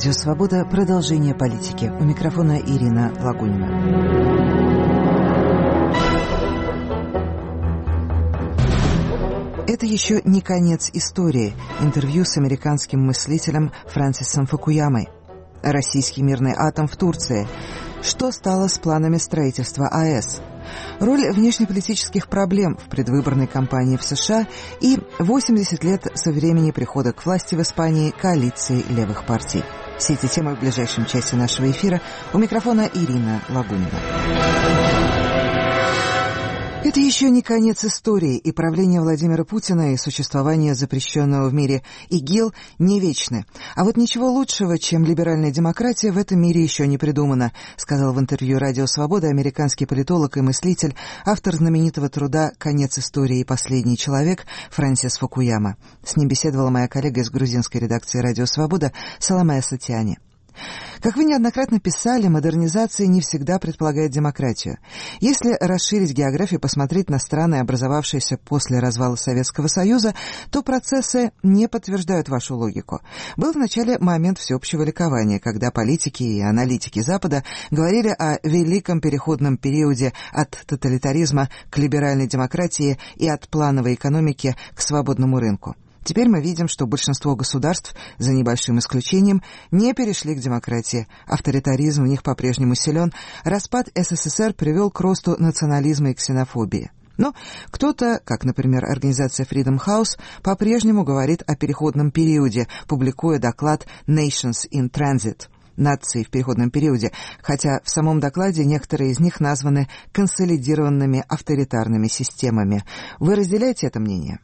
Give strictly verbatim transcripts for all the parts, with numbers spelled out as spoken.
Радио «Свобода». Продолжение политики. У микрофона Ирина Лагунина. Это еще не конец истории. Интервью с американским мыслителем Фрэнсисом Фукуямой. Российский мирный атом в Турции. Что стало с планами строительства АЭС? Роль внешнеполитических проблем в предвыборной кампании в США и восемьдесят лет со времени прихода к власти в Испании коалиции левых партий. Все эти темы в ближайшем часе нашего эфира. У микрофона Ирина Лагунина. Это еще не конец истории, и правление Владимира Путина и существование запрещенного в мире ИГИЛ не вечны. А вот ничего лучшего, чем либеральная демократия, в этом мире еще не придумано, сказал в интервью «Радио Свобода» американский политолог и мыслитель, автор знаменитого труда «Конец истории и последний человек» Фрэнсис Фукуяма. С ним беседовала моя коллега из грузинской редакции «Радио Свобода» Саломея Сатиани. Как вы неоднократно писали, модернизация не всегда предполагает демократию. Если расширить географию, посмотреть на страны, образовавшиеся после развала Советского Союза, то процессы не подтверждают вашу логику. Был вначале момент всеобщего ликования, когда политики и аналитики Запада говорили о великом переходном периоде от тоталитаризма к либеральной демократии и от плановой экономики к свободному рынку. Теперь мы видим, что большинство государств, за небольшим исключением, не перешли к демократии. Авторитаризм в них по-прежнему силен. Распад СССР привел к росту национализма и ксенофобии. Но кто-то, как, например, организация Freedom House, по-прежнему говорит о переходном периоде, публикуя доклад «Nations in Transit». Нации в переходном периоде, хотя в самом докладе некоторые из них названы консолидированными авторитарными системами. Вы разделяете это мнение?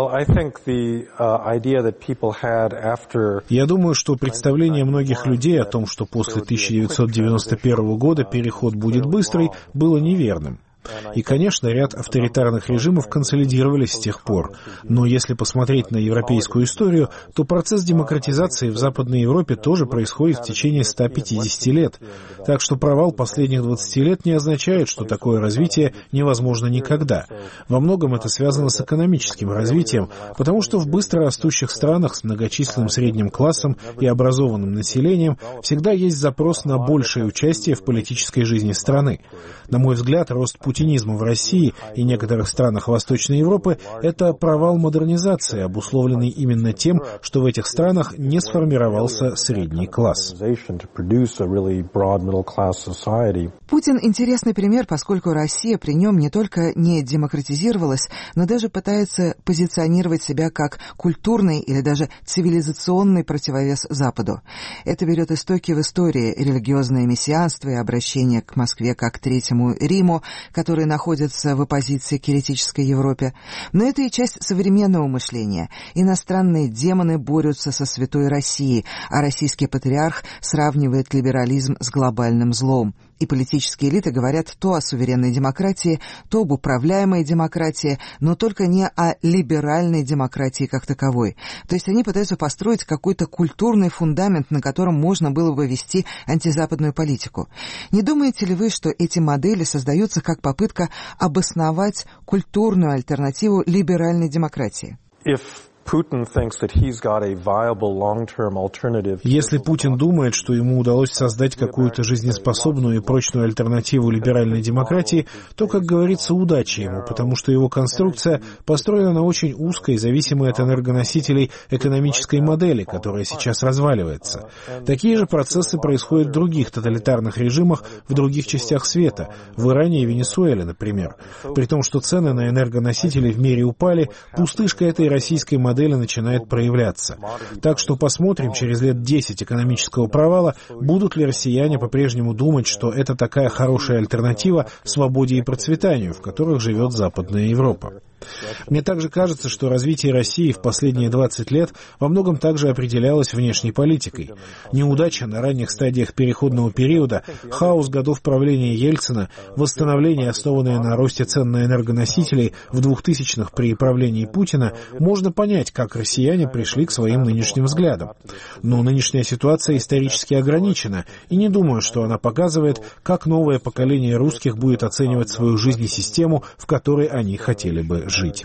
Я думаю, что представление многих людей о том, что после тысяча девятьсот девяносто первого года переход будет быстрый, было неверным. И, конечно, ряд авторитарных режимов консолидировались с тех пор. Но если посмотреть на европейскую историю, то процесс демократизации в Западной Европе тоже происходит в течение ста пятидесяти лет. Так что провал последних двадцати лет не означает, что такое развитие невозможно никогда. Во многом это связано с экономическим развитием, потому что в быстро растущих странах с многочисленным средним классом и образованным населением всегда есть запрос на большее участие в политической жизни страны. На мой взгляд, рост путинизма в России и некоторых странах Восточной Европы — это провал модернизации, обусловленный именно тем, что в этих странах не сформировался средний класс. Путин — интересный пример, поскольку Россия при нем не только не демократизировалась, но даже пытается позиционировать себя как культурный или даже цивилизационный противовес Западу. Это берет истоки в истории: религиозное мессианство и обращение к Москве как к Третьему Риму, которые находятся в оппозиции к еретической Европе. Но это и часть современного мышления. Иностранные демоны борются со святой Россией, а российский патриарх сравнивает либерализм с глобальным злом. И политические элиты говорят то о суверенной демократии, то об управляемой демократии, но только не о либеральной демократии как таковой. То есть они пытаются построить какой-то культурный фундамент, на котором можно было бы вести антизападную политику. Не думаете ли вы, что эти модели создаются как попытка обосновать культурную альтернативу либеральной демократии? Если Путин думает, что ему удалось создать какую-то жизнеспособную и прочную альтернативу либеральной демократии, то, как говорится, удачи ему, потому что его конструкция построена на очень узкой, зависимой от энергоносителей экономической модели, которая сейчас разваливается. Такие же процессы происходят в других тоталитарных режимах в других частях света, в Иране и Венесуэле, например. При том, что цены на энергоносители в мире упали, пустышка этой российской модели начинает проявляться. Так что посмотрим через лет десять экономического провала, будут ли россияне по-прежнему думать, что это такая хорошая альтернатива свободе и процветанию, в которых живет Западная Европа. Мне также кажется, что развитие России в последние двадцать лет во многом также определялось внешней политикой. Неудача на ранних стадиях переходного периода, хаос годов правления Ельцина, восстановление, основанное на росте цен на энергоносители в двухтысячных при правлении Путина, можно понять, как россияне пришли к своим нынешним взглядам. Но нынешняя ситуация исторически ограничена, и не думаю, что она показывает, как новое поколение русских будет оценивать свою жизнь и систему, в которой они хотели бы жить.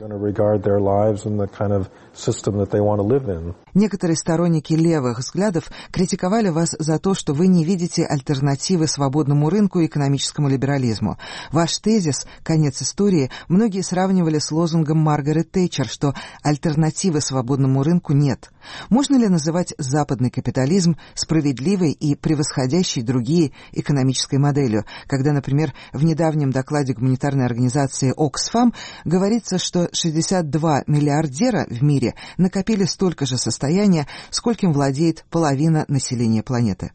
Некоторые сторонники левых взглядов критиковали вас за то, что вы не видите альтернативы свободному рынку и экономическому либерализму. Ваш тезис «Конец истории» многие сравнивали с лозунгом Маргарет Тэтчер, что альтернативы свободному рынку нет. Можно ли называть западный капитализм справедливой и превосходящей другие экономической моделью, когда, например, в недавнем докладе гуманитарной организации Оксфам говорится, что шестьдесят два миллиардера в мире накопили столько же состояния, скольким владеет половина населения планеты?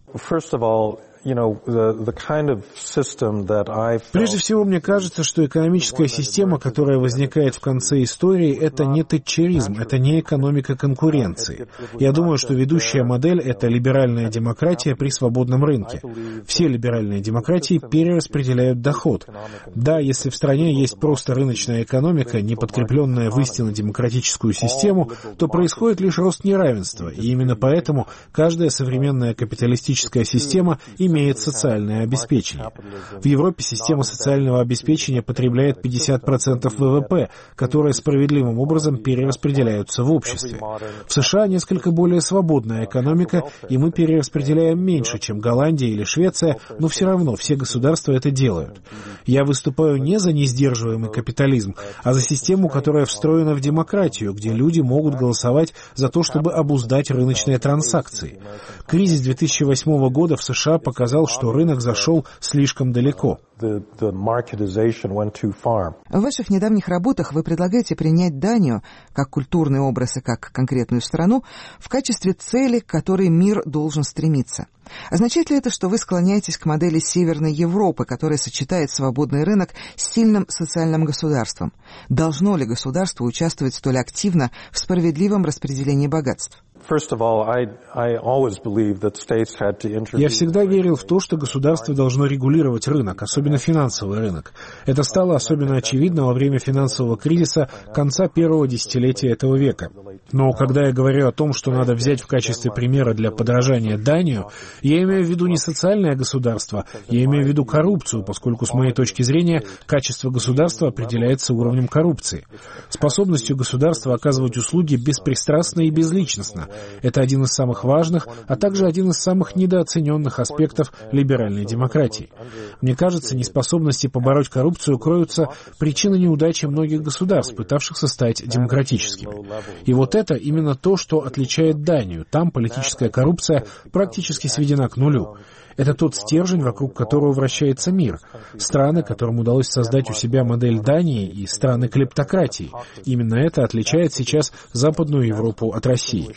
Прежде всего, мне кажется, что экономическая система, которая возникает в конце истории, это не тэтчеризм, это не экономика конкуренции. Я думаю, что ведущая модель — это либеральная демократия при свободном рынке. Все либеральные демократии перераспределяют доход. Да, если в стране есть просто рыночная экономика, не подкрепленная в истинно демократическую систему, то происходит лишь рост неравенства, и именно поэтому каждая современная капиталистическая система имеет социальное обеспечение. В Европе система социального обеспечения потребляет пятьдесят процентов ВВП, которые справедливым образом перераспределяются в обществе. В США несколько более свободная экономика, и мы перераспределяем меньше, чем Голландия или Швеция, но все равно все государства это делают. Я выступаю не за несдерживаемый капитализм, а за систему, которая встроена в демократию, где люди могут голосовать за то, чтобы обуздать рыночные транзакции. Кризис две тысячи восьмого года в США показал, показал, что рынок зашел слишком далеко. В ваших недавних работах вы предлагаете принять Данию, как культурный образ и как конкретную страну, в качестве цели, к которой мир должен стремиться. Означает ли это, что вы склоняетесь к модели Северной Европы, которая сочетает свободный рынок с сильным социальным государством? Должно ли государство участвовать столь активно в справедливом распределении богатств? Я всегда верил в то, что государство должно регулировать рынок, особенно финансовый рынок. Это стало особенно очевидно во время финансового кризиса конца первого десятилетия этого века. Но когда я говорю о том, что надо взять в качестве примера для подражания Данию, я имею в виду не социальное государство, я имею в виду коррупцию, поскольку, с моей точки зрения, качество государства определяется уровнем коррупции. Способностью государства оказывать услуги беспристрастно и безличностно. Это один из самых важных, а также один из самых недооцененных аспектов либеральной демократии. Мне кажется, неспособности побороть коррупцию кроются причины неудачи многих государств, пытавшихся стать демократическими. И вот это именно то, что отличает Данию. Там политическая коррупция практически сведена к нулю. Это тот стержень, вокруг которого вращается мир. Страны, которым удалось создать у себя модель Дании, и страны клептократии. Именно это отличает сейчас Западную Европу от России.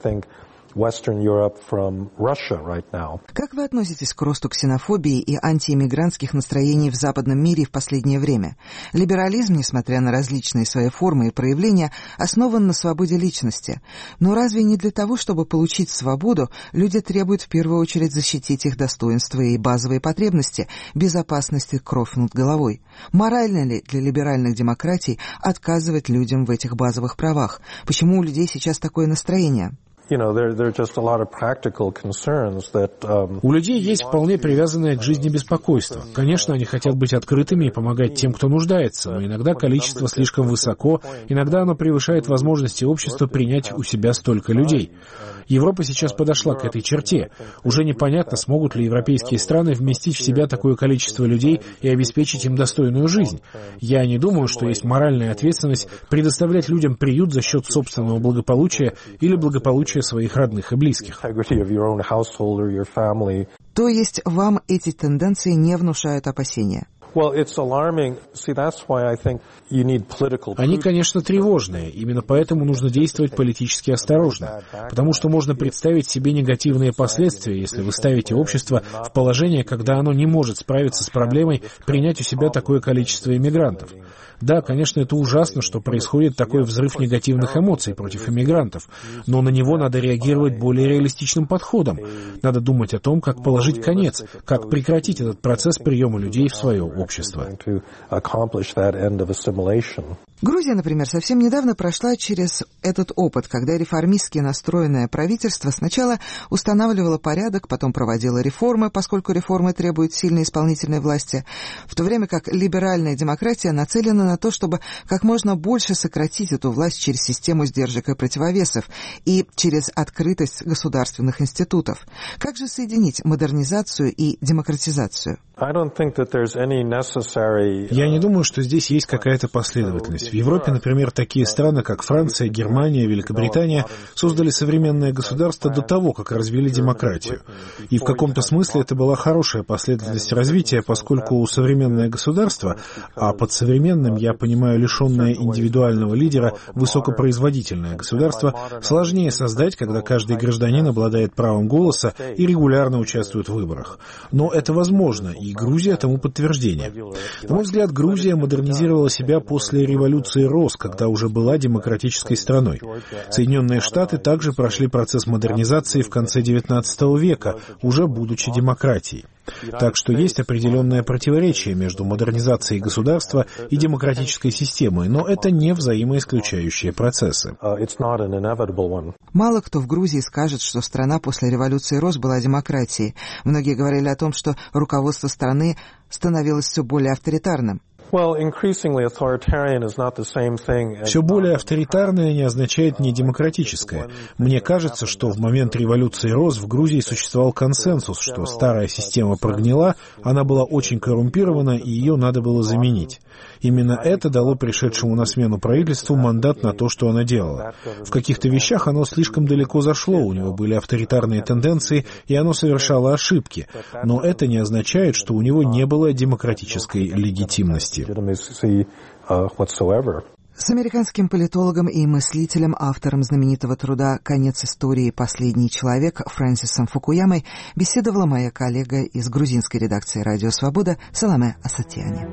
Как вы относитесь к росту ксенофобии и антииммигрантских настроений в западном мире в последнее время? Либерализм, несмотря на различные свои формы и проявления, основан на свободе личности. Но разве не для того, чтобы получить свободу, люди требуют в первую очередь защитить их достоинства и базовые потребности, безопасность и кровь над головой? Морально ли для либеральных демократий отказывать людям в этих базовых правах? Почему у людей сейчас такое настроение? У людей есть вполне привязанное к жизни беспокойство. Конечно, они хотят быть открытыми и помогать тем, кто нуждается, но иногда количество слишком высоко, иногда оно превышает возможности общества принять у себя столько людей. Европа сейчас подошла к этой черте. Уже непонятно, смогут ли европейские страны вместить в себя такое количество людей и обеспечить им достойную жизнь. Я не думаю, что есть моральная ответственность предоставлять людям приют за счет собственного благополучия или благополучия своих родных и близких. То есть вам эти тенденции не внушают опасения? Они, конечно, тревожные. Именно поэтому нужно действовать политически осторожно. Потому что можно представить себе негативные последствия, если вы ставите общество в положение, когда оно не может справиться с проблемой принять у себя такое количество иммигрантов. Да, конечно, это ужасно, что происходит такой взрыв негативных эмоций против иммигрантов, но на него надо реагировать более реалистичным подходом. Надо думать о том, как положить конец, как прекратить этот процесс приема людей в свое общество. Грузия, например, совсем недавно прошла через этот опыт, когда реформистски настроенное правительство сначала устанавливало порядок, потом проводило реформы, поскольку реформы требуют сильной исполнительной власти, в то время как либеральная демократия нацелена на то, чтобы как можно больше сократить эту власть через систему сдержек и противовесов и через открытость государственных институтов. Как же соединить модернизацию и демократизацию? Я не думаю, что здесь есть какая-то последовательность. В Европе, например, такие страны, как Франция, Германия, Великобритания, создали современное государство до того, как развили демократию. И в каком-то смысле это была хорошая последовательность развития, поскольку современное государство, а под современным я понимаю лишенное индивидуального лидера, высокопроизводительное государство, сложнее создать, когда каждый гражданин обладает правом голоса и регулярно участвует в выборах. Но это возможно, и Грузия тому подтверждение. На мой взгляд, Грузия модернизировала себя после революции РОС, когда уже была демократической страной. Соединенные Штаты также прошли процесс модернизации в конце девятнадцатого века, уже будучи демократией. Так что есть определенное противоречие между модернизацией государства и демократической системой, но это не взаимоисключающие процессы. Мало кто в Грузии скажет, что страна после революции РОС была демократией. Многие говорили о том, что руководство страны становилось все более авторитарным. Все более авторитарное не означает не демократическое. Мне кажется, что в момент революции РОС в Грузии существовал консенсус, что старая система прогнила, она была очень коррумпирована, и ее надо было заменить. Именно это дало пришедшему на смену правительству мандат на то, что она делала. В каких-то вещах оно слишком далеко зашло, у него были авторитарные тенденции, и оно совершало ошибки. Но это не означает, что у него не было демократической легитимности. С американским политологом и мыслителем, автором знаменитого труда «Конец истории. Последний человек» Фрэнсисом Фукуямой беседовала моя коллега из грузинской редакции «Радио Свобода» Саламе Асатьяни.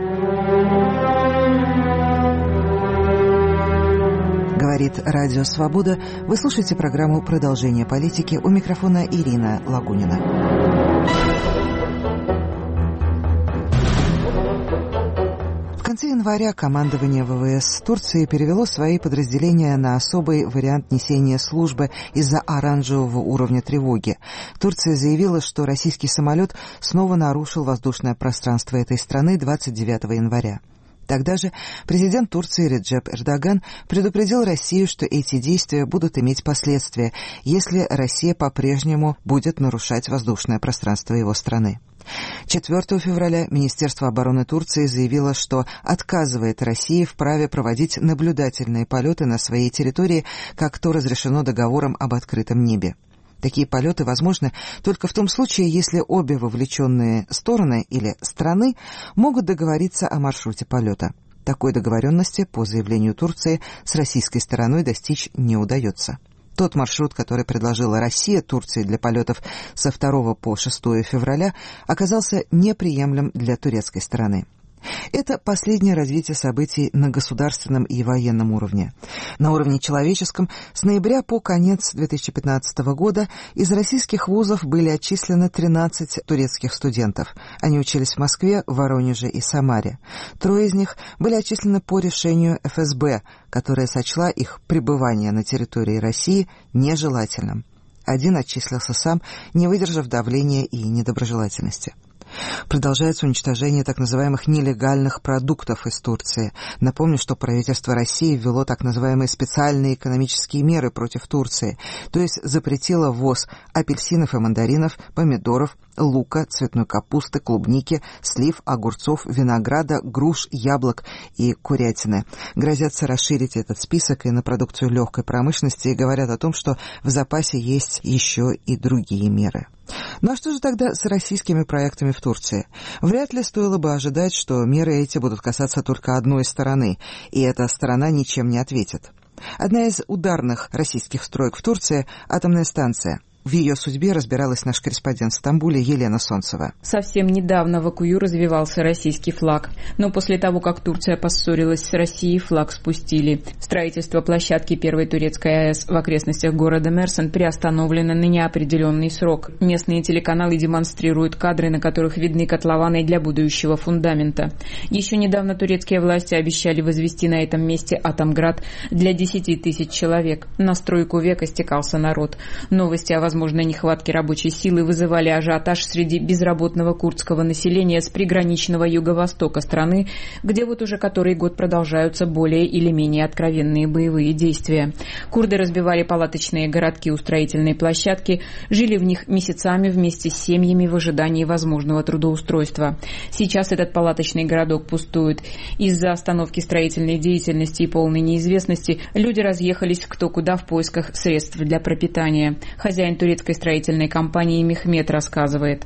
Говорит Радио Свобода. Вы слушаете программу «Продолжение политики». У микрофона Ирина Лагунина. В конце января командование ВВС Турции перевело свои подразделения на особый вариант несения службы из-за оранжевого уровня тревоги. Турция заявила, что российский самолет снова нарушил воздушное пространство этой страны двадцать девятого января. Тогда же президент Турции Реджеп Эрдоган предупредил Россию, что эти действия будут иметь последствия, если Россия по-прежнему будет нарушать воздушное пространство его страны. четвёртого февраля Министерство обороны Турции заявило, что отказывает России в праве проводить наблюдательные полеты на своей территории, как то разрешено договором об открытом небе. Такие полеты возможны только в том случае, если обе вовлеченные стороны или страны могут договориться о маршруте полета. Такой договоренности, по заявлению Турции, с российской стороной достичь не удается. Тот маршрут, который предложила Россия Турции для полетов со второго по шестое февраля, оказался неприемлем для турецкой стороны. Это последнее развитие событий на государственном и военном уровне. На уровне человеческом с ноября по конец две тысячи пятнадцатого года из российских вузов были отчислены тринадцать турецких студентов. Они учились в Москве, Воронеже и Самаре. Трое из них были отчислены по решению эф эс бэ, которая сочла их пребывание на территории России нежелательным. Один отчислился сам, не выдержав давления и недоброжелательности. Продолжается уничтожение так называемых нелегальных продуктов из Турции. Напомню, что правительство России ввело так называемые специальные экономические меры против Турции, то есть запретило ввоз апельсинов и мандаринов, помидоров, лука, цветной капусты, клубники, слив, огурцов, винограда, груш, яблок и курятины. Грозятся расширить этот список и на продукцию легкой промышленности и говорят о том, что в запасе есть еще и другие меры. Ну а что же тогда с российскими проектами в Турции? Вряд ли стоило бы ожидать, что меры эти будут касаться только одной стороны, и эта сторона ничем не ответит. Одна из ударных российских строек в Турции – атомная станция. В ее судьбе разбиралась наш корреспондент в Стамбуле Елена Солнцева. Совсем недавно в Акую развевался российский флаг. Но после того, как Турция поссорилась с Россией, флаг спустили. Строительство площадки первой турецкой АЭС в окрестностях города Мерsin приостановлено на неопределенный срок. Местные телеканалы демонстрируют кадры, на которых видны котлованы для будущего фундамента. Еще недавно турецкие власти обещали возвести на этом месте Атомград для десяти тысяч человек. На стройку века стекался народ. Новости о возможной нехватке рабочей силы вызывали ажиотаж среди безработного курдского населения с приграничного юго-востока страны, где вот уже который год продолжаются более или менее откровенные боевые действия. Курды разбивали палаточные городки у строительной площадки, жили в них месяцами вместе с семьями в ожидании возможного трудоустройства. Сейчас этот палаточный городок пустует. Из-за остановки строительной деятельности и полной неизвестности люди разъехались кто куда в поисках средств для пропитания. Хозяин турецкой строительной компании Мехмед рассказывает.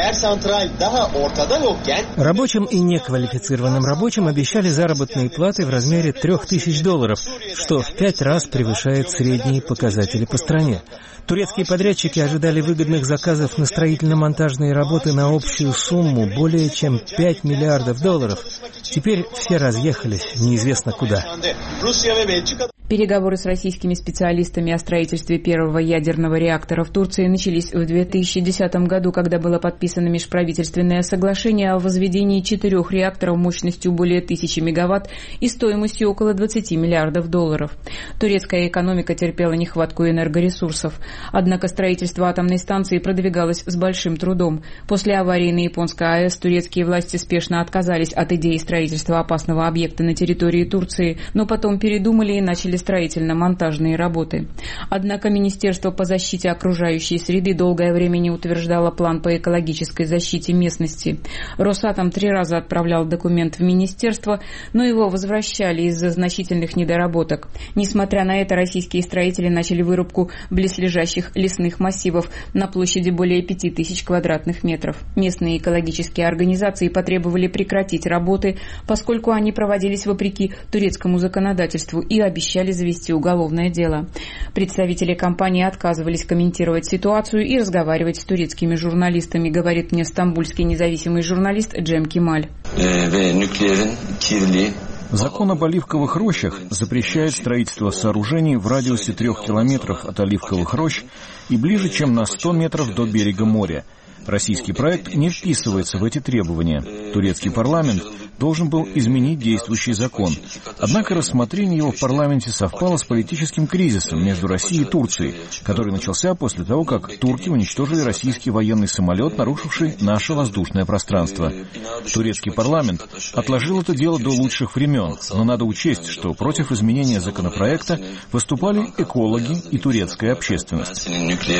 Рабочим и неквалифицированным рабочим обещали заработные платы в размере трех тысяч долларов, что в пять раз превышает средние показатели по стране. Турецкие подрядчики ожидали выгодных заказов на строительно-монтажные работы на общую сумму более чем пять миллиардов долларов. Теперь все разъехались неизвестно куда. Переговоры с российскими специалистами о строительстве первого ядерного реактора в Турции начались в две тысячи десятом году, когда было подписано межправительственное соглашение о возведении четырех реакторов мощностью более тысячи мегаватт и стоимостью около двадцати миллиардов долларов. Турецкая экономика терпела нехватку энергоресурсов. Однако строительство атомной станции продвигалось с большим трудом. После аварии на японской АЭС турецкие власти спешно отказались от идеи строительства опасного объекта на территории Турции, но потом передумали и начали строительно-монтажные работы. Однако Министерство по защите окружающей среды долгое время не утверждало план по экологической защите местности. Росатом три раза отправлял документ в министерство, но его возвращали из-за значительных недоработок. Несмотря на это, российские строители начали вырубку близлежащих лесных массивов на площади более пяти тысяч квадратных метров. Местные экологические организации потребовали прекратить работы, поскольку они проводились вопреки турецкому законодательству и обещали завести уголовное дело. Представители компании отказывались комментировать ситуацию и разговаривать с турецкими журналистами, говорит мне стамбульский независимый журналист Джем Кемаль. Закон об оливковых рощах запрещает строительство сооружений в радиусе трех километров от оливковых рощ и ближе, чем на сто метров до берега моря. Российский проект не вписывается в эти требования. Турецкий парламент должен был изменить действующий закон. Однако рассмотрение его в парламенте совпало с политическим кризисом между Россией и Турцией, который начался после того, как турки уничтожили российский военный самолет, нарушивший наше воздушное пространство. Турецкий парламент отложил это дело до лучших времен, но надо учесть, что против изменения законопроекта выступали экологи и турецкая общественность.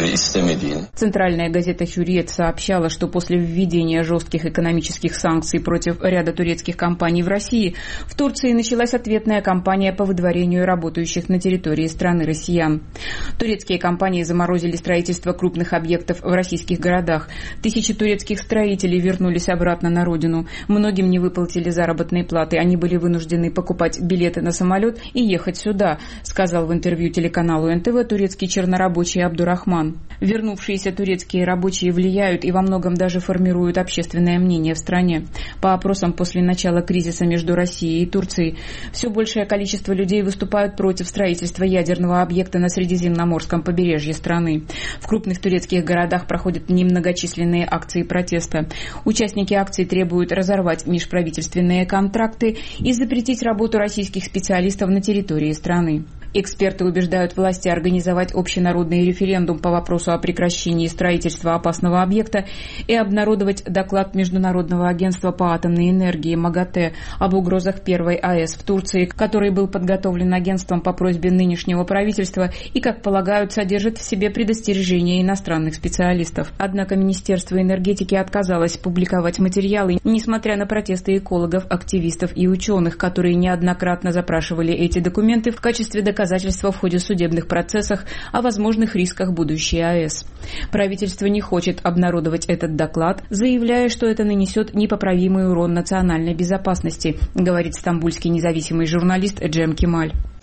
Центральная газета «Хюрриет» сообщала, что после введения жестких экономических санкций против ряда турецких компаний в России, в Турции началась ответная кампания по выдворению работающих на территории страны россиян. Турецкие компании заморозили строительство крупных объектов в российских городах. Тысячи турецких строителей вернулись обратно на родину. Многим не выплатили заработные платы. Они были вынуждены покупать билеты на самолет и ехать сюда, сказал в интервью телеканалу эн тэ вэ турецкий чернорабочий Абдурахман. Вернувшиеся турецкие рабочие влияют и во многом даже формируют общественное мнение в стране. По опросам после начала кризиса между Россией и Турцией все большее количество людей выступают против строительства ядерного объекта на Средиземноморском побережье страны. В крупных турецких городах проходят немногочисленные акции протеста. Участники акций требуют разорвать межправительственные контракты и запретить работу российских специалистов на территории страны. Эксперты убеждают власти организовать общенародный референдум по вопросу о прекращении строительства опасного объекта и обнародовать доклад Международного агентства по атомной энергии МАГАТЭ об угрозах первой АЭС в Турции, который был подготовлен агентством по просьбе нынешнего правительства и, как полагают, содержит в себе предостережения иностранных специалистов. Однако Министерство энергетики отказалось публиковать материалы, несмотря на протесты экологов, активистов и ученых, которые неоднократно запрашивали эти документы в качестве доказательства доказательства в ходе судебных процессов о возможных рисках будущей АЭС. Правительство не хочет обнародовать этот доклад, заявляя, что это нанесет непоправимый урон национальной безопасности, говорит стамбульский независимый журналист Джем Кемаль.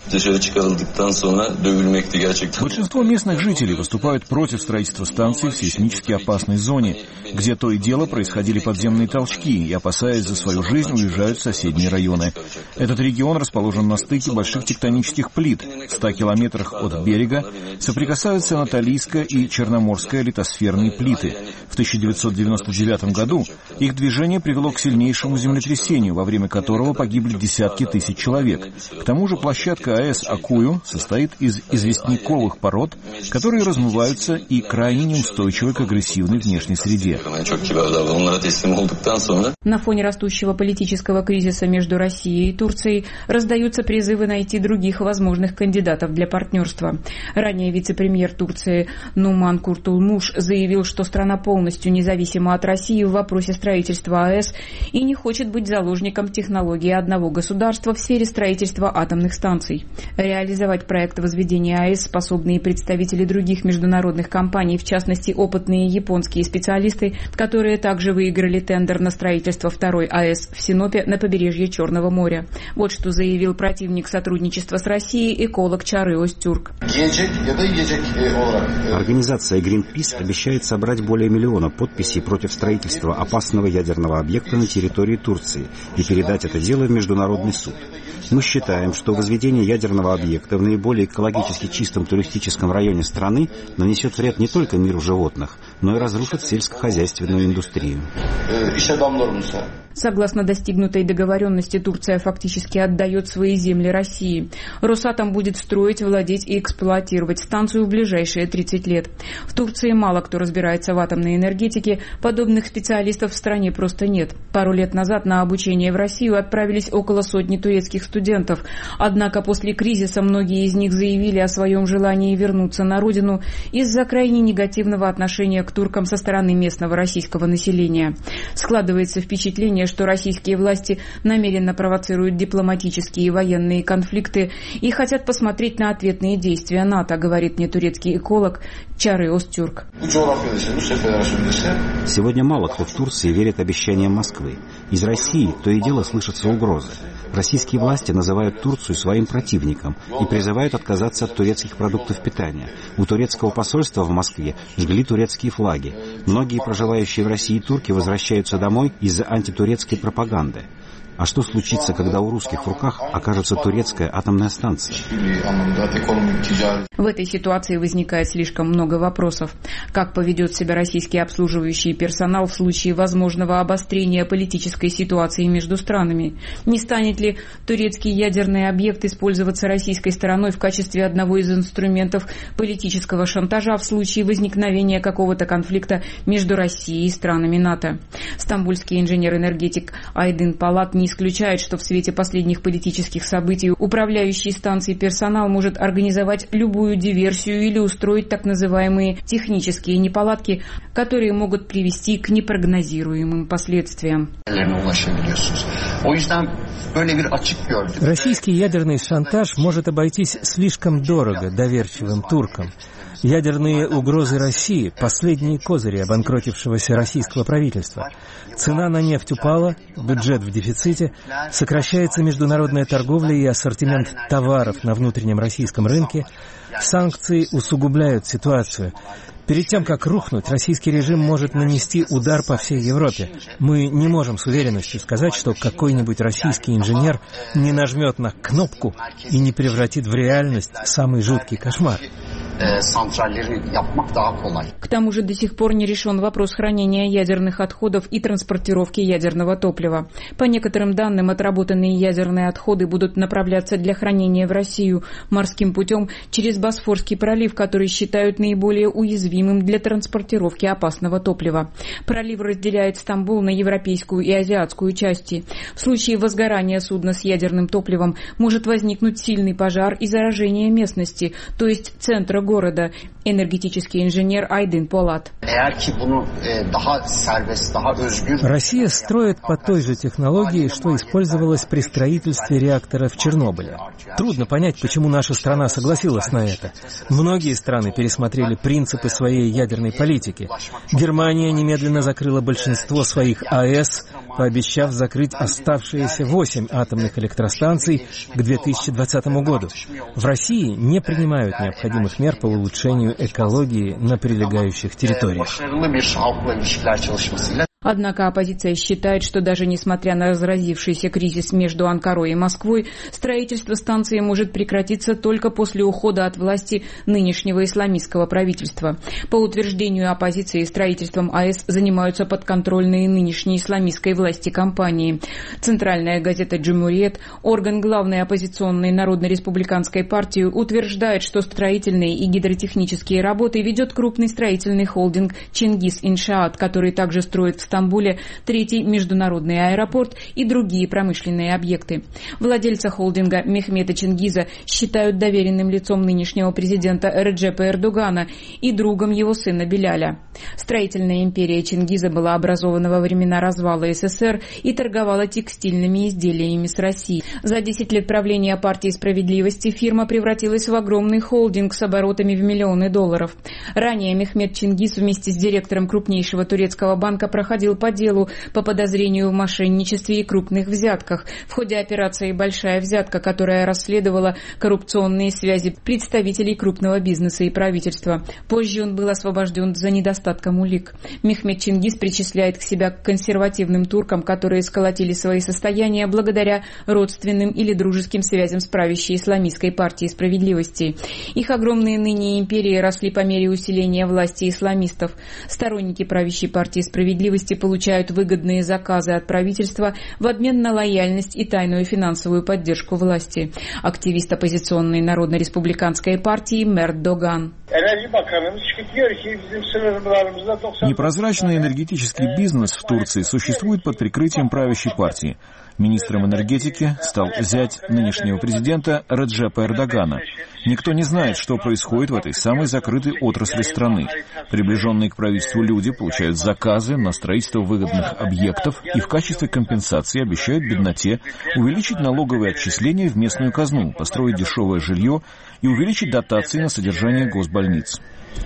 Большинство местных жителей выступают против строительства станции в сейсмически опасной зоне, где то и дело происходили подземные толчки, и, опасаясь за свою жизнь, уезжают в соседние районы. Этот регион расположен на стыке больших тектонических плит. В ста километрах от берега соприкасаются Анатолийская и Черноморская литосферные плиты. В тысяча девятьсот девяносто девятом году их движение привело к сильнейшему землетрясению, во время которого погибли десятки тысяч человек. К тому же площадка АЭС Акую состоит из известняковых пород, которые размываются и крайне неустойчивы к агрессивной внешней среде. На фоне растущего политического кризиса между Россией и Турцией раздаются призывы найти других возможных кандидатов для партнерства. Ранее вице-премьер Турции Нуман Куртулмуш заявил, что страна полностью независима от России в вопросе строительства АЭС и не хочет быть заложником технологии одного государства в сфере строительства атомных станций. Реализовать проект возведения АЭС способны и представители других международных компаний, в частности опытные японские специалисты, которые также выиграли тендер на строительство второй АЭС в Синопе на побережье Черного моря. Вот что заявил противник сотрудничества с Россией, эколог Чары Остюрк. Организация Greenpeace обещает собрать более миллиона подписей против строительства опасного ядерного объекта на территории Турции и передать это дело в Международный суд. Мы считаем, что возведение ядерного объекта в наиболее экологически чистом туристическом районе страны нанесет вред не только миру животных, но и разрушит сельскохозяйственную индустрию. Согласно достигнутой договоренности, Турция фактически отдает свои земли России. Росатом будет строить, владеть и эксплуатировать станцию в ближайшие тридцать лет. В Турции мало кто разбирается в атомной энергетике, подобных специалистов в стране просто нет. Пару лет назад на обучение в Россию отправились около сотни турецких студентов. Однако после кризиса многие из них заявили о своем желании вернуться на родину из-за крайне негативного отношения к туркам со стороны местного российского населения. Складывается впечатление, что российские власти намеренно провоцируют дипломатические и военные конфликты и хотят посмотреть на ответные действия НАТО, говорит мне турецкий эколог Чары Остюрк. Сегодня мало кто в Турции верит обещаниям Москвы. Из России то и дело слышатся угрозы. Российские власти называют Турцию своим противником и призывают отказаться от турецких продуктов питания. У турецкого посольства в Москве жгли турецкие флаги. Многие проживающие в России турки возвращаются домой из-за антитурецкой пропаганды. А что случится, когда у русских в руках окажется турецкая атомная станция? В этой ситуации возникает слишком много вопросов. Как поведет себя российский обслуживающий персонал в случае возможного обострения политической ситуации между странами? Не станет ли турецкий ядерный объект использоваться российской стороной в качестве одного из инструментов политического шантажа в случае возникновения какого-то конфликта между Россией и странами НАТО? Стамбульский инженер-энергетик Айдын Палат не исключает, что в свете последних политических событий управляющий станцией персонал может организовать любую диверсию или устроить так называемые технические неполадки, которые могут привести к непрогнозируемым последствиям. Российский ядерный шантаж может обойтись слишком дорого доверчивым туркам. Ядерные угрозы России – последние козыри обанкротившегося российского правительства. Цена на нефть упала, бюджет в дефиците, сокращается международная торговля и ассортимент товаров на внутреннем российском рынке. Санкции усугубляют ситуацию. Перед тем, как рухнуть, российский режим может нанести удар по всей Европе. Мы не можем с уверенностью сказать, что какой-нибудь российский инженер не нажмет на кнопку и не превратит в реальность самый жуткий кошмар. К тому же до сих пор не решен вопрос хранения ядерных отходов и транспортировки ядерного топлива. По некоторым данным, отработанные ядерные отходы будут направляться для хранения в Россию морским путем через Босфорский пролив, который считают наиболее уязвимым для транспортировки опасного топлива. Пролив разделяет Стамбул на европейскую и азиатскую части. В случае возгорания судна с ядерным топливом может возникнуть сильный пожар и заражение местности, то есть центра города, энергетический инженер Айдын Полат. Россия строит по той же технологии, что использовалась при строительстве реактора в Чернобыле. Трудно понять, почему наша страна согласилась на это. Многие страны пересмотрели принципы своей ядерной политики. Германия немедленно закрыла большинство своих АЭС, пообещав закрыть оставшиеся восемь атомных электростанций к две тысячи двадцатому году. В России не принимают необходимых мер по улучшению экологии на прилегающих территориях. Однако оппозиция считает, что даже несмотря на разразившийся кризис между Анкарой и Москвой, строительство станции может прекратиться только после ухода от власти нынешнего исламистского правительства. По утверждению оппозиции, строительством АЭС занимаются подконтрольные нынешней исламистской власти компании. Центральная газета «Джумуриет», орган главной оппозиционной Народно-республиканской партии, утверждает, что строительные и гидротехнические работы ведет крупный строительный холдинг «Чингис Иншаат», который также строит в Стамбуле третий международный аэропорт и другие промышленные объекты. Владельца холдинга Мехмета Чингиза считают доверенным лицом нынешнего президента Реджепа Эрдогана и другом его сына Беляля. Строительная империя Чингиза была образована во времена развала СССР и торговала текстильными изделиями с Россией. За десять лет правления партии справедливости фирма превратилась в огромный холдинг с оборотами в миллионы долларов. Ранее Мехмет Чингиз вместе с директором крупнейшего турецкого банка проходил по делу по подозрению в мошенничестве и крупных взятках в ходе операции «Большая взятка», которая расследовала коррупционные связи представителей крупного бизнеса и правительства. Позже он был освобожден за недостатком улик. Мехмет Чингиз причисляет к себя к консервативным туркам, которые сколотили свои состояния благодаря родственным или дружеским связям с правящей исламистской партией справедливости. Их огромные ныне империи росли по мере усиления власти исламистов. Сторонники правящей партии справедливости получают выгодные заказы от правительства в обмен на лояльность и тайную финансовую поддержку власти. Активист оппозиционной Народно-республиканской партии Мерт Доган. Непрозрачный энергетический бизнес в Турции существует под прикрытием правящей партии. Министром энергетики стал зять нынешнего президента Реджепа Эрдогана. Никто не знает, что происходит в этой самой закрытой отрасли страны. Приближенные к правительству люди получают заказы на строительство выгодных объектов и в качестве компенсации обещают бедноте увеличить налоговые отчисления в местную казну, построить дешевое жилье и увеличить дотации на содержание госбольниц.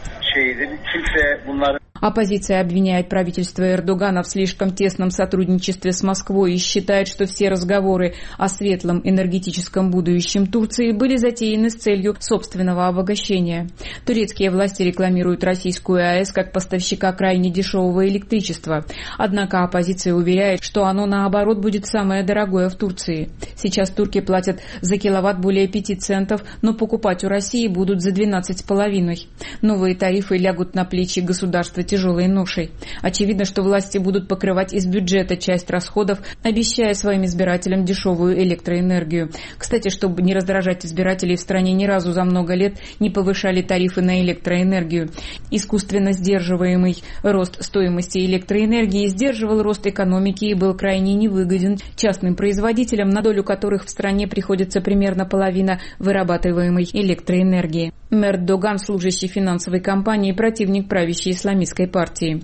Оппозиция обвиняет правительство Эрдогана в слишком тесном сотрудничестве с Москвой и считает, что все разговоры о светлом энергетическом будущем Турции были затеяны с целью собственного обогащения. Турецкие власти рекламируют российскую АЭС как поставщика крайне дешевого электричества. Однако оппозиция уверяет, что оно, наоборот, будет самое дорогое в Турции. Сейчас турки платят за киловатт более пяти центов, но покупать у России будут за двенадцать с половиной. Новые тарифы лягут на плечи государства тяжелой ношей. Очевидно, что власти будут покрывать из бюджета часть расходов, обещая своим избирателям дешевую электроэнергию. Кстати, чтобы не раздражать избирателей, в стране ни разу за много лет не повышали тарифы на электроэнергию. Искусственно сдерживаемый рост стоимости электроэнергии сдерживал рост экономики и был крайне невыгоден частным производителям, на долю которых в стране приходится примерно половина вырабатываемой электроэнергии. Мерт Доган, служащий финансовой компании, противник правящей исламистской партии.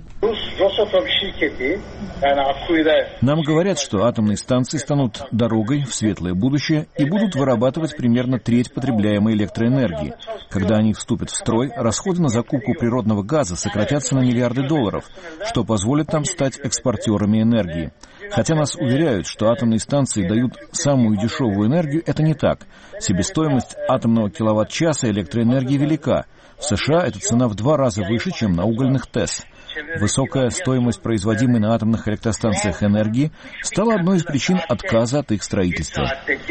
Нам говорят, что атомные станции станут дорогой в светлое будущее и будут вырабатывать примерно треть потребляемой электроэнергии. Когда они вступят в строй, расходы на закупку природного газа сократятся на миллиарды долларов, что позволит нам стать экспортерами энергии. Хотя нас уверяют, что атомные станции дают самую дешевую энергию, это не так. Себестоимость атомного киловатт-часа электроэнергии велика. В США эта цена в два раза выше, чем на угольных ТЭС. Высокая стоимость производимой на атомных электростанциях энергии стала одной из причин отказа от их строительства.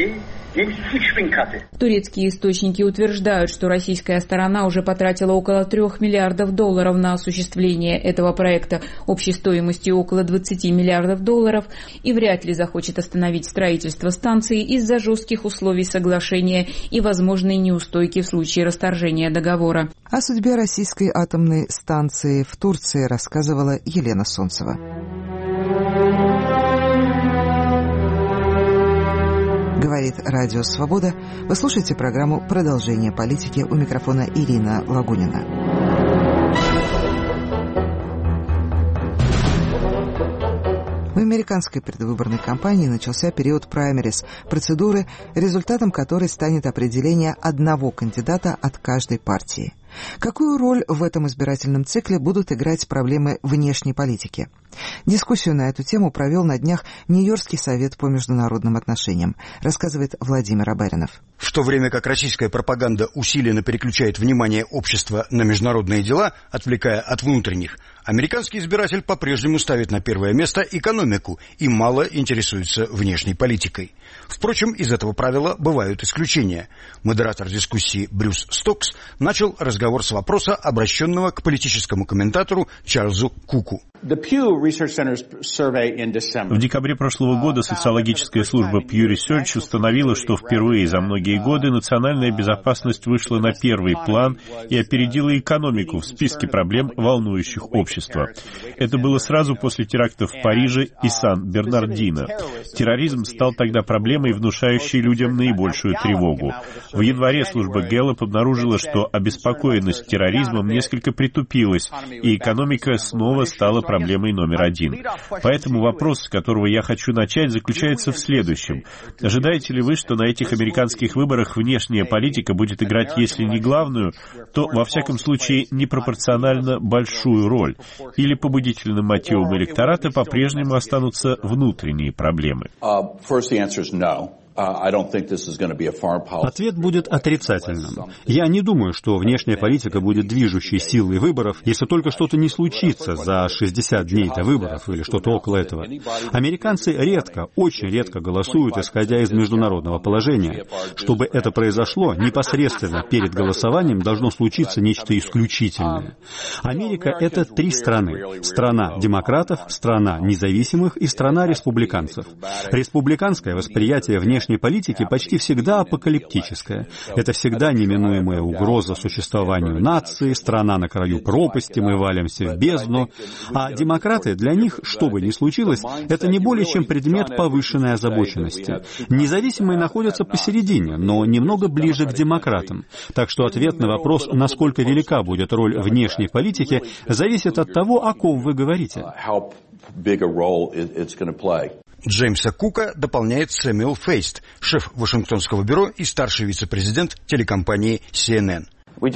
Турецкие источники утверждают, что российская сторона уже потратила около трех миллиардов долларов на осуществление этого проекта общей стоимостью около двадцати миллиардов долларов и вряд ли захочет остановить строительство станции из-за жестких условий соглашения и возможной неустойки в случае расторжения договора. О судьбе российской атомной станции в Турции рассказывала Елена Солнцева. Говорит Радио Свобода. Вы слушаете программу «Продолжение политики». У микрофона Ирина Лагунина. американской предвыборной кампании начался период праймерис, процедуры, результатом которой станет определение одного кандидата от каждой партии. Какую роль в этом избирательном цикле будут играть проблемы внешней политики? Дискуссию на эту тему провел на днях Нью-Йоркский совет по международным отношениям, рассказывает Владимир Абаринов. В то время как российская пропаганда усиленно переключает внимание общества на международные дела, отвлекая от внутренних, американский избиратель по-прежнему ставит на первое место экономику и мало интересуется внешней политикой. Впрочем, из этого правила бывают исключения. Модератор дискуссии Брюс Стокс начал разговор с вопроса, обращенного к политическому комментатору Чарльзу Куку. В декабре прошлого года социологическая служба Pew Research установила, что впервые за многие годы национальная безопасность вышла на первый план и опередила экономику в списке проблем, волнующих общество. Это было сразу после терактов в Париже и Сан-Бернардино. Терроризм стал тогда проблемой, внушающей людям наибольшую тревогу. В январе служба Гэллоп обнаружила, что обеспокоенность терроризмом несколько притупилась, и экономика снова стала проблемой номер один. Поэтому вопрос, с которого я хочу начать, заключается в следующем. Ожидаете ли вы, что на этих американских выборах внешняя политика будет играть, если не главную, то, во всяком случае, непропорционально большую роль? Или побудительным мотивом электората по-прежнему останутся внутренние проблемы? Ответ будет отрицательным. Я не думаю, что внешняя политика будет движущей силой выборов, если только что-то не случится за шестьдесят дней до выборов или что-то около этого. Американцы редко, очень редко голосуют, исходя из международного положения. Чтобы это произошло, непосредственно перед голосованием должно случиться нечто исключительное. Америка — это три страны. Страна демократов, страна независимых и страна республиканцев. Республиканское восприятие внешней политики почти всегда апокалиптическая. Это всегда неминуемая угроза существованию нации, страна на краю пропасти, мы валимся в бездну. А демократы, для них, что бы ни случилось, это не более чем предмет повышенной озабоченности. Независимые находятся посередине, но немного ближе к демократам. Так что ответ на вопрос, насколько велика будет роль внешней политики, зависит от того, о ком вы говорите. Джеймса Кука дополняет Сэмюэл Фейст, шеф Вашингтонского бюро и старший вице-президент телекомпании си эн эн. Мы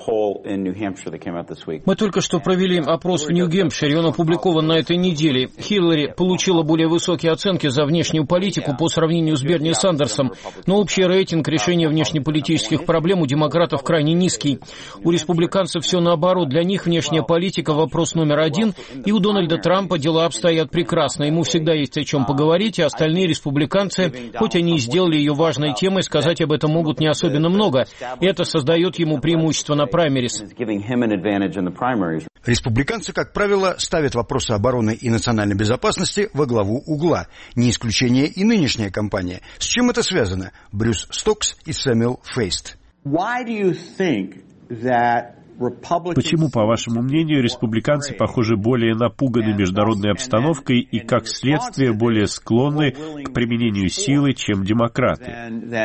только что провели опрос в Нью-Гэмпшире, он опубликован на этой неделе. Хиллари получила более высокие оценки за внешнюю политику по сравнению с Берни Сандерсом, но общий рейтинг решения внешнеполитических проблем у демократов крайне низкий. У республиканцев все наоборот, для них внешняя политика — вопрос номер один, и у Дональда Трампа дела обстоят прекрасно. Ему всегда есть о чем поговорить, и остальные республиканцы, хоть они и сделали ее важной темой, сказать об этом могут не особенно много. Это создает ему преимущество. преимущество на праймерис. Республиканцы, как правило, ставят вопросы обороны и национальной безопасности во главу угла. Не исключение и нынешняя кампания. С чем это связано? Брюс Стокс и Сэмюэл Фейст. Почему, по вашему мнению, республиканцы, похоже, более напуганы международной обстановкой и, как следствие, более склонны к применению силы, чем демократы?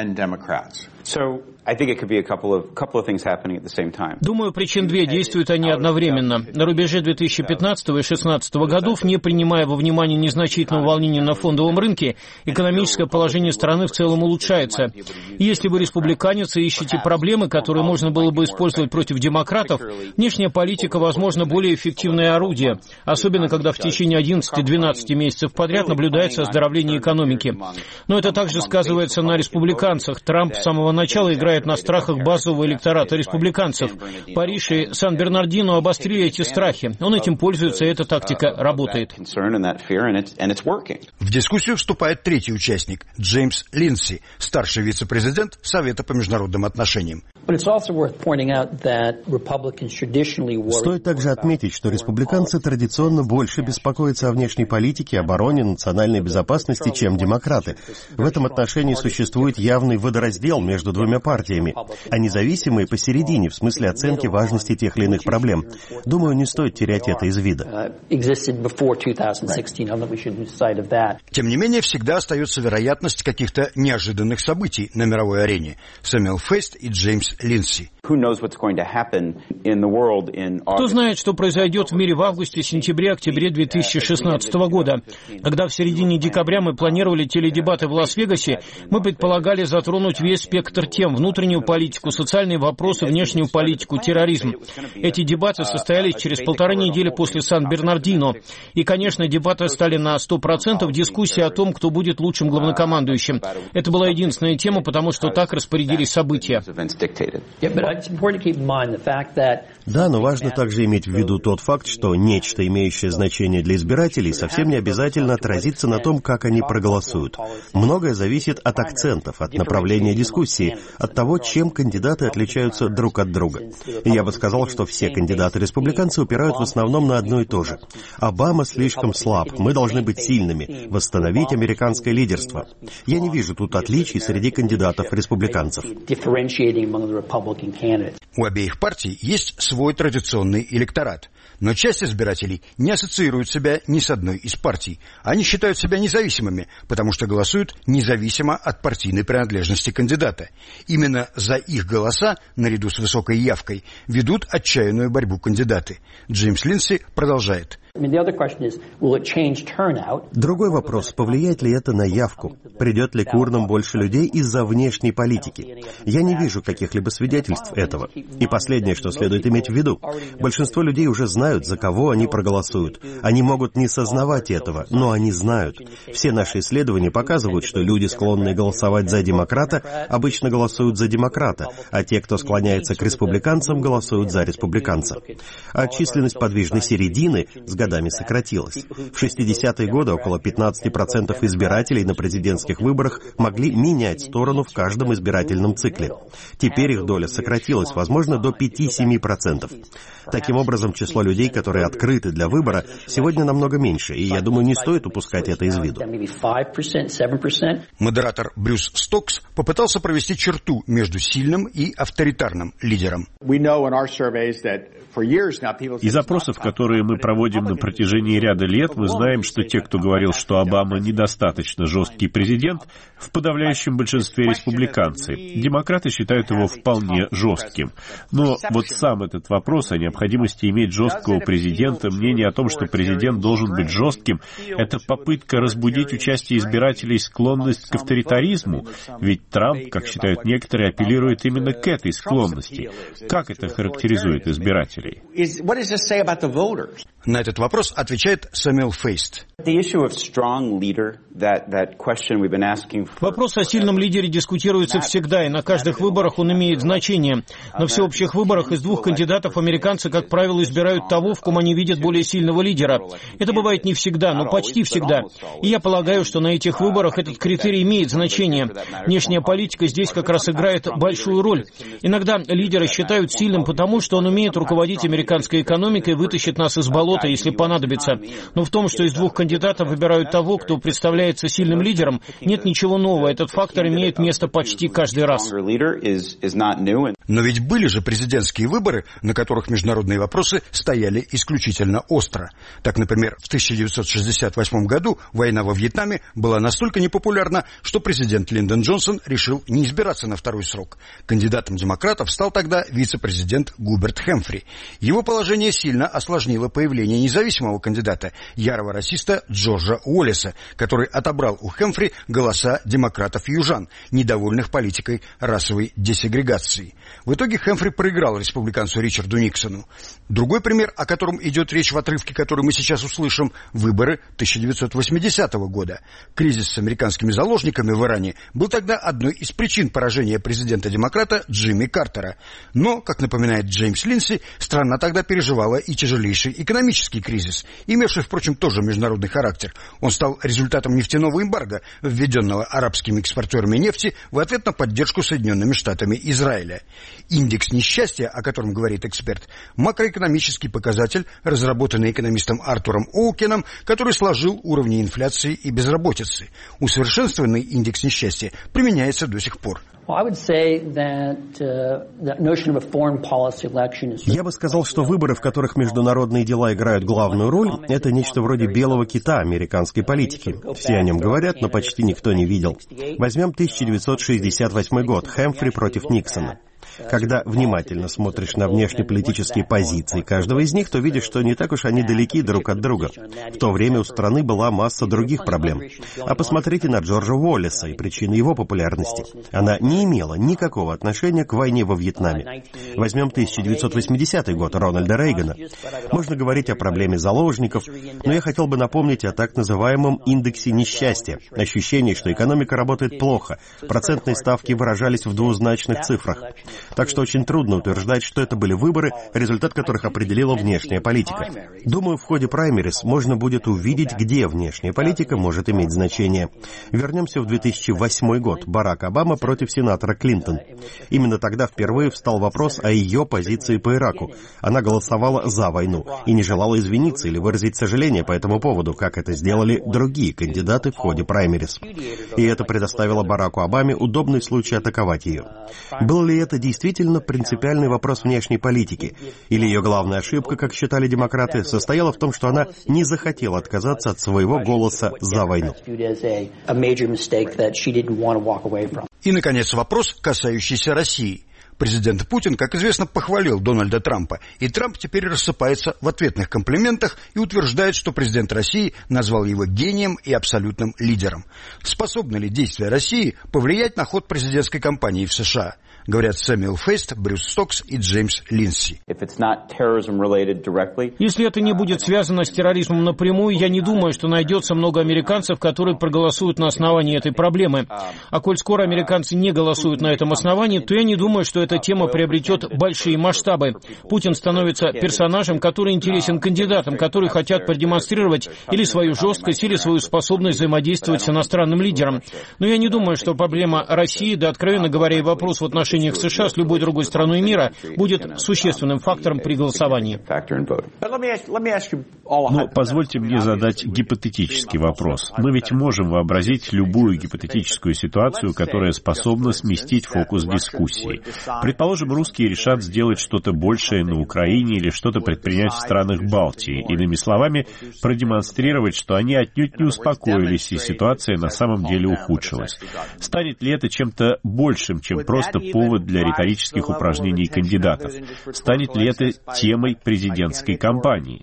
Думаю, причин две, действуют они одновременно. На рубеже две тысячи пятнадцатого и две тысячи шестнадцатого годов, не принимая во внимание незначительного волнения на фондовом рынке, экономическое положение страны в целом улучшается. И если вы республиканец и ищете проблемы, которые можно было бы использовать против демократов, внешняя политика, возможно, более эффективное орудие, особенно когда в течение одиннадцати-двенадцати месяцев подряд наблюдается оздоровление экономики. Но это также сказывается на республиканцах. Трамп с самого начала играет на страхах базового электората республиканцев. Париж и Сан-Бернардино обострили эти страхи. Он этим пользуется, и эта тактика работает. В дискуссию вступает третий участник – Джеймс Линдси, старший вице-президент Совета по международным отношениям. Стоит также отметить, что республиканцы традиционно больше беспокоятся о внешней политике, обороне, национальной безопасности, чем демократы. В этом отношении существует явный водораздел между двумя партиями, а независимые посередине, в смысле оценки важности тех или иных проблем. Думаю, не стоит терять это из вида. Тем не менее, всегда остается вероятность каких-то неожиданных событий на мировой арене. Сэмюэл Фейст и Джеймс Линдси. Кто знает, что произойдет в мире в августе, сентябре, октябре две тысячи шестнадцатого года. Когда в середине декабря мы планировали теледебаты в Лас-Вегасе, мы предполагали затронуть весь спектр тем: внутреннюю политику, социальные вопросы, внешнюю политику, терроризм. Эти дебаты состоялись через полторы недели после Сан-Бернардино. И, конечно, дебаты стали на сто процентов дискуссией о том, кто будет лучшим главнокомандующим. Это была единственная тема, потому что так распорядились события. Да, но важно также иметь в виду тот факт, что нечто, имеющее значение для избирателей, совсем не обязательно отразится на том, как они проголосуют. Многое зависит от акцентов, от направления дискуссии, от того, чем кандидаты отличаются друг от друга. И я бы сказал, что все кандидаты-республиканцы упирают в основном на одно и то же. Обама слишком слаб, мы должны быть сильными, восстановить американское лидерство. Я не вижу тут отличий среди кандидатов-республиканцев. У обеих партий есть свой традиционный электорат. Но часть избирателей не ассоциирует себя ни с одной из партий. Они считают себя независимыми, потому что голосуют независимо от партийной принадлежности кандидата. Именно за их голоса, наряду с высокой явкой, ведут отчаянную борьбу кандидаты. Джеймс Линдси продолжает. Другой вопрос, повлияет ли это на явку? Придет ли к урнам больше людей из-за внешней политики? Я не вижу каких-либо свидетельств этого. И последнее, что следует иметь в виду. Большинство людей уже знают, за кого они проголосуют. Они могут не сознавать этого, но они знают. Все наши исследования показывают, что люди, склонные голосовать за демократа, обычно голосуют за демократа, а те, кто склоняется к республиканцам, голосуют за республиканца. А численность подвижной середины с годами сократилась. В шестидесятые годы около пятнадцать процентов избирателей на президентских выборах могли менять сторону в каждом избирательном цикле. Теперь их доля сократилась, возможно, до пять-семь процентов. Таким образом, число людей, которые открыты для выбора, сегодня намного меньше, и, я думаю, не стоит упускать это из виду. Модератор Брюс Стокс попытался провести черту между сильным и авторитарным лидером. Из опросов, которые мы проводим на протяжении ряда лет, мы знаем, что те, кто говорил, что Обама недостаточно жесткий президент, в подавляющем большинстве республиканцы. Демократы считают его вполне жестким. Но вот сам этот вопрос о необходимости иметь жесткого президента, мнение о том, что президент должен быть жестким, это попытка разбудить у части избирателей склонность к авторитаризму, ведь Трамп, как считают некоторые, апеллирует именно к этой склонности. Как это характеризует избирателей? На этот вопрос отвечает Сэмюэл Фейст. Вопрос о сильном лидере дискутируется всегда, и на каждых выборах он имеет значение. На всеобщих выборах из двух кандидатов американцы, как правило, избирают того, в ком они видят более сильного лидера. Это бывает не всегда, но почти всегда. И я полагаю, что на этих выборах этот критерий имеет значение. Внешняя политика здесь как раз играет большую роль. Иногда лидера считают сильным потому, что он умеет руководить американской экономикой и вытащит нас из болота, если понадобится. Но в том, что из двух кандидатов выбирают того, кто представляется сильным лидером, нет ничего нового. Этот фактор имеет место почти каждый раз. Но ведь были же президентские выборы, на которых международные вопросы стояли исключительно остро. Так, например, в тысяча девятьсот шестьдесят восьмом году война во Вьетнаме была настолько непопулярна, что президент Линдон Джонсон решил не избираться на второй срок. Кандидатом демократов стал тогда вице-президент Губерт Хэмфри. Его положение сильно осложнило появление независимого кандидата, ярого расиста Джорджа Уоллеса, который отобрал у Хэмфри голоса демократов-южан, недовольных политикой расовой десегрегации. В итоге Хэмфри проиграл республиканцу Ричарду Никсону. Другой пример, о котором идет речь в отрывке, который мы сейчас услышим, выборы тысяча девятьсот восьмидесятого года. Кризис с американскими заложниками в Иране был тогда одной из причин поражения президента-демократа Джимми Картера. Но, как напоминает Джеймс Линдси, страна тогда переживала и тяжелейший экономический кризис, имевший, впрочем, тоже международный характер. Он стал результатом нефтяного эмбарго, введенного арабскими экспортерами нефти в ответ на поддержку Соединенными Штатами Израиля. Индекс несчастья, о котором говорит эксперт, макроэкономический показатель, разработанный экономистом Артуром Оукеном, который сложил уровни инфляции и безработицы. Усовершенствованный индекс несчастья применяется до сих пор. Я бы сказал, что выборы, в которых международные дела играют главную роль, это нечто вроде белого кита американской политики. Все о нем говорят, но почти никто не видел. Возьмем тысяча девятьсот шестьдесят восьмой год, Хэмфри против Никсона. Когда внимательно смотришь на внешнеполитические позиции каждого из них, то видишь, что не так уж они далеки друг от друга. В то время у страны была масса других проблем. А посмотрите на Джорджа Уоллеса и причины его популярности. Она не имела никакого отношения к войне во Вьетнаме. Возьмем тысяча девятьсот восьмидесятый год Рональда Рейгана. Можно говорить о проблеме заложников, но я хотел бы напомнить о так называемом индексе несчастья. Ощущение, что экономика работает плохо. Процентные ставки выражались в двузначных цифрах. Так что очень трудно утверждать, что это были выборы, результат которых определила внешняя политика. Думаю, в ходе праймерис можно будет увидеть, где внешняя политика может иметь значение. Вернемся в две тысячи восьмой год. Барак Обама против сенатора Клинтон. Именно тогда впервые встал вопрос о ее позиции по Ираку. Она голосовала за войну и не желала извиниться или выразить сожаление по этому поводу, как это сделали другие кандидаты в ходе праймерис. И это предоставило Бараку Обаме удобный случай атаковать ее. Был ли это действительно принципиальный вопрос внешней политики? Или ее главная ошибка, как считали демократы, состояла в том, что она не захотела отказаться от своего голоса за войну? И, наконец, вопрос, касающийся России. Президент Путин, как известно, похвалил Дональда Трампа, и Трамп теперь рассыпается в ответных комплиментах и утверждает, что президент России назвал его гением и абсолютным лидером. Способны ли действия России повлиять на ход президентской кампании в США? Говорят Сэмюэл Фейст, Брюс Стокс и Джеймс Линдси. Если это не будет связано с терроризмом напрямую, я не думаю, что найдется много американцев, которые проголосуют на основании этой проблемы. А коль скоро американцы не голосуют на этом основании, то я не думаю, что эта тема приобретет большие масштабы. Путин становится персонажем, который интересен кандидатам, которые хотят продемонстрировать или свою жесткость, или свою способность взаимодействовать с иностранным лидером. Но я не думаю, что проблема России, да, откровенно говоря, и вопрос в отношении к США с любой другой страной мира будет существенным фактором при голосовании. Но позвольте мне задать гипотетический вопрос. Мы ведь можем вообразить любую гипотетическую ситуацию, которая способна сместить фокус дискуссии. Предположим, русские решат сделать что-то большее на Украине или что-то предпринять в странах Балтии. Иными словами, продемонстрировать, что они отнюдь не успокоились, и ситуация на самом деле ухудшилась. Станет ли это чем-то большим, чем просто повод для риторических упражнений кандидатов? Станет ли это темой президентской кампании?